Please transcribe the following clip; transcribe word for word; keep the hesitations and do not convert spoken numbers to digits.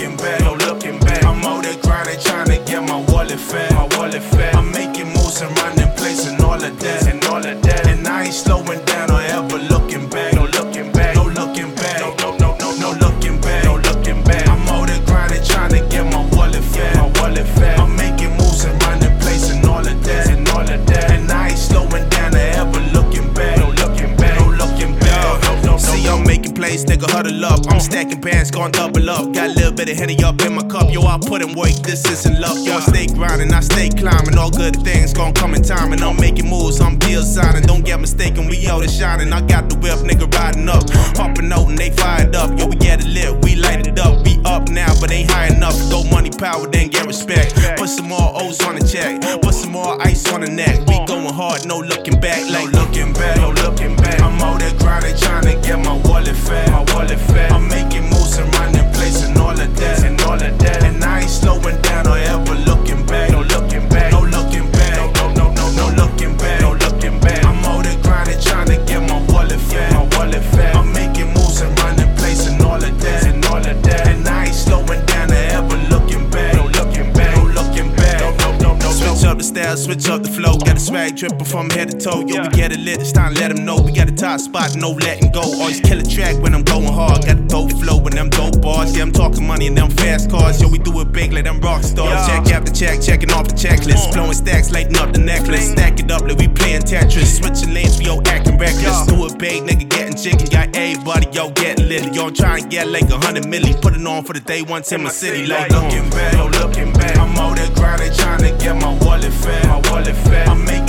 looking back, no looking back. I'm out there grinding, trying to get my wallet fat, my wallet fat. I'm making moves and running places and all of that, and all of that. And I ain't slowing down or ever looking back, no looking back, no looking back, no no no no no looking back, no looking back. I'm out there grinding, trying to get my wallet fat, my wallet fat. I'm making moves and running places and all of that, and all of that. And I ain't slowing down or ever looking back, no looking back, no looking back. No, no, no, See, I'm making plays, nigga, huddle up. I'm stacking bands, gon' double up. Got a little bit of Henny up in my cup. Yo, I put in work, this isn't luck. Yo, I stay grinding, I stay climbing. All good things gon' come in time. And I'm making moves, I'm deal signing. Don't get mistaken, we out and shining. I got the whip, nigga, riding up. Hopping out and they fired up. Yo, we get it lit, we light it up. We up now, but ain't high enough. Throw money, power, then get respect. Put some more O's on the check. Put some more ice on the neck. We going hard, no looking back. Like no looking back, no looking back. I'm out there grinding, trying to get my wallet fat, my wallet fat. I'm making moves and running places and all of that, and all of that. And I ain't slowing down or ever looking back, no looking back, no looking back, no no no no no looking back, no looking back. I'm out there grinding, trying to get my wallet fat, my wallet fat. I'm making moves and running places and all of that, and all of that. And I ain't slowing down or ever looking back, no looking back, no looking back, no no no no. Switch up the style, switch up the flow. Got a swag dripping from head to toe. Yo, we get it lit, it's time to let them know. We got a top spot, no letting go. Always kill a track when I'm going hard. Got a dope flow and them dope bars. Yeah, I'm talking money and them fast cars. Yo, we do it big like them rock stars. Check after check, checking off the checklist. Blowing stacks, lighting up the necklace. Stack it up like we playing Tetris. Switching lanes, we yo acting reckless. Do it big, nigga, getting chicken. Got everybody, yo, getting lit. Yo, I'm trying to get like a hundred milli. Put it on for the day once in my city. Like looking back, no looking back. I'm out there grinding, trying to get my wallet fat, my wallet fat. I'm making